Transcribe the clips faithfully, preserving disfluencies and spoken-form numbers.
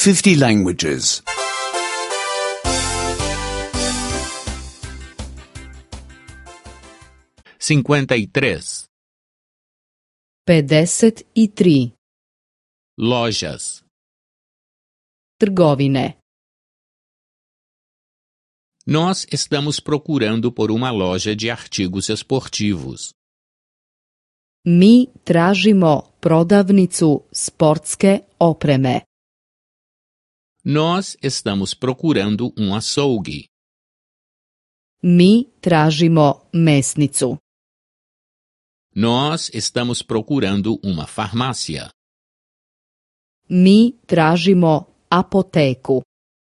fifty languages. cinquenta e três. pedeset i tri. Lojas. Trgovine. Nós estamos procurando por uma loja de artigos esportivos. Mi tražimo prodavnicu sportske opreme. Nós estamos procurando um açougue. Mi tražimo mesnicu. Nós estamos procurando uma farmácia. Mi tražimo apoteku.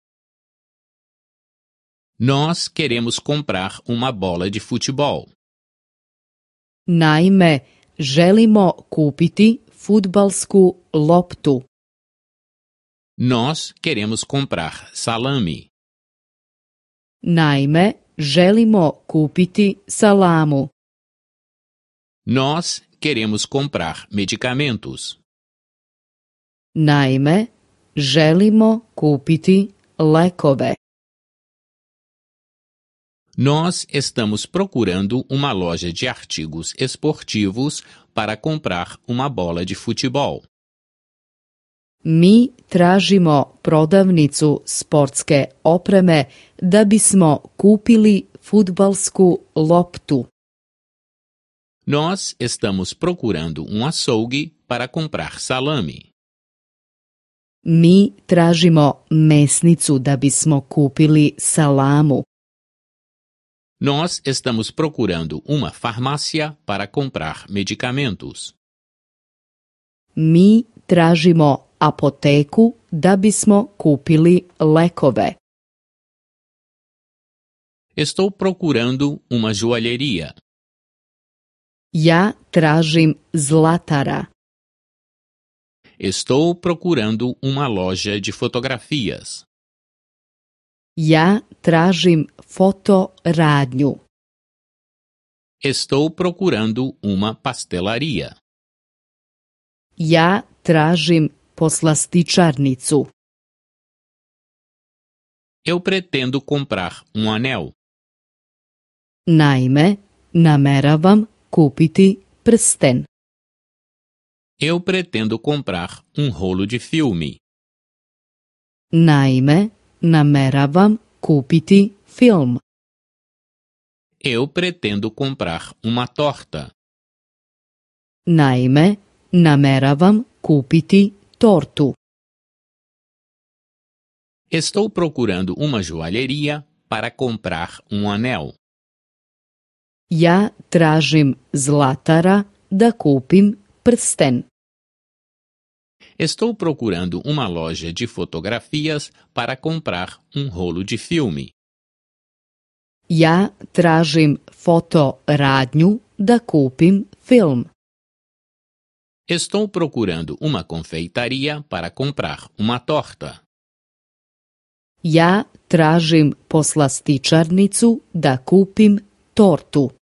Nós queremos comprar uma bola de futebol. Naime, želimo kupiti fudbalsku loptu. Nós queremos comprar salame. Naime, želimo kupiti salamu. Nós queremos comprar medicamentos. Naime, želimo kupiti lekove. Nós estamos procurando uma loja de artigos esportivos para comprar uma bola de futebol. Mi tražimo prodavnicu sportske opreme da bismo kupili fudbalsku loptu. Nós estamos procurando um açougue para comprar salame. Mi tražimo mesnicu da bismo kupili salamu. Nós estamos procurando uma farmácia para comprar medicamentos. Mi tražimo apoteku da bismo kupili lekove. Estou procurando uma joalheria. Ja tražim zlatara. Estou procurando uma loja de fotografias. Ja tražim fotoradnju. Estou procurando uma pastelaria. Ja tražim poslastičarnicu. Eu pretendo comprar um anel. Naime, nameravam kupiti prsten. Eu pretendo comprar um rolo de filme. Naime, nameravam kupiti film. Eu pretendo comprar uma torta. Naime, nameravam kupiti tortu. Estou procurando uma joalheria para comprar um anel. Ja tražim zlatara da kupim prsten. Estou procurando uma loja de fotografias para comprar um rolo de filme. Ja tražim fotoradnju da kupim film. Estou procurando uma confeitaria para comprar uma torta. Ja tražim poslastičarnicu da kupim tortu.